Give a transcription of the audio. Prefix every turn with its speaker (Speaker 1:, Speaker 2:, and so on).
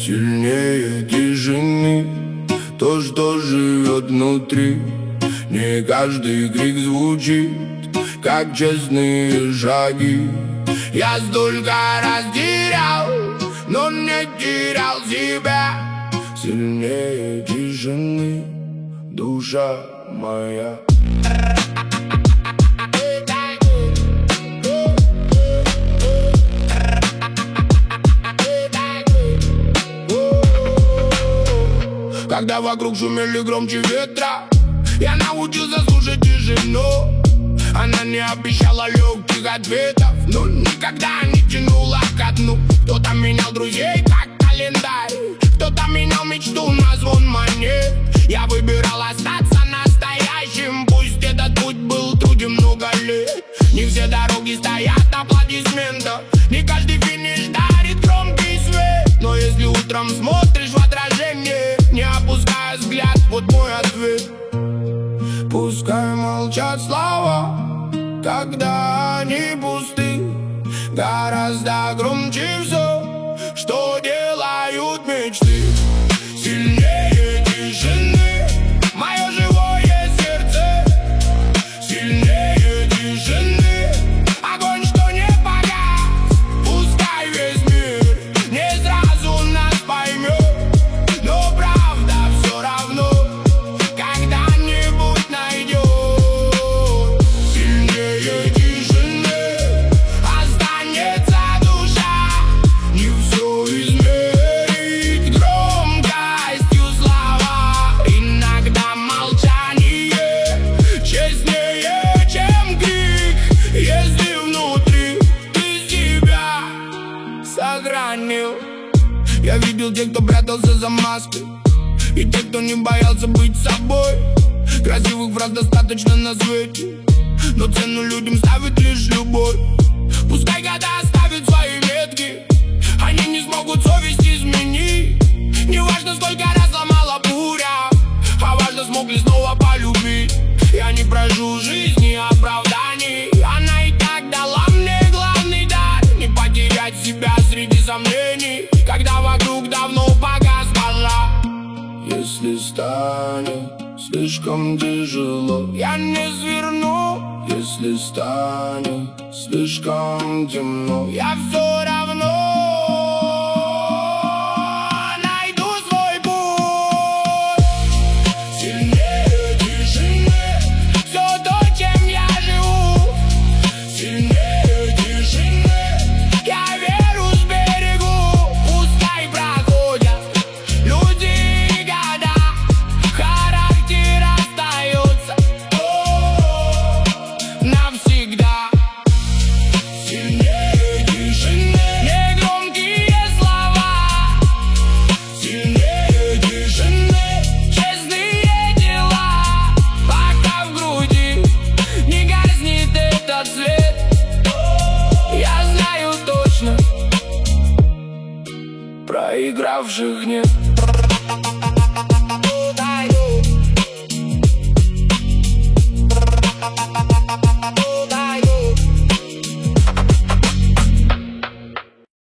Speaker 1: Сильнее тишины то, что живет внутри. Не каждый крик звучит, как честные шаги. Я столько раз терял, но не терял себя. Сильнее тишины душа моя. Когда вокруг шумели громче ветра, я научился слушать тишину. Она не обещала легких ответов, но никогда не тянула ко дну. Кто-то менял друзей, как календарь, кто-то менял мечту на звон монет. Я выбирал остаться настоящим, пусть этот путь был труден много лет. Не все дороги стоят аплодисментов, не каждый финиш дарит громкий свет. Но если утром смотришь в отражение, не опуская взгляд, вот мой ответ. Пускай молчат слова, когда они пусты, гораздо громче все, что делают мечты. Сильнее тишины мое живое сердце. Сильнее тишины огонь, что не погас. Пускай весь мир не сразу нас поймет, но правда все равно когда-нибудь найдет. Сильнее тишины останется душа. Не все измерить громкостью слова. Иногда молчание честнее, чем крик, если внутри ты себя сохранил. Я видел тех, кто прятался за маской, и тех, кто не боялся быть собой. Красивых фраз достаточно на свете, но цену людям ставит лишь любовь. Пускай года оставят свои метки, они не смогут совесть изменить. Не важно, сколько раз ломала буря, а важно, смог ли снова полюбить. Я не прошу жизни оправданий, она и так дала мне главный дар. Не потерять себя среди сомнений, когда вокруг давно погас пожар. Если станет слишком тяжело, я не сверну. Если станет слишком темно, я все равно найду свой путь. Сильнее тишины все то, чем я живу. Сильнее тишины я веру сберегу. Пускай проходят люди и года, характер остается навсегда. Сильнее тишины негромкие слова. Сильнее тишины честные дела. Пока в груди не гаснет этот свет, я знаю точно, проигравших нет.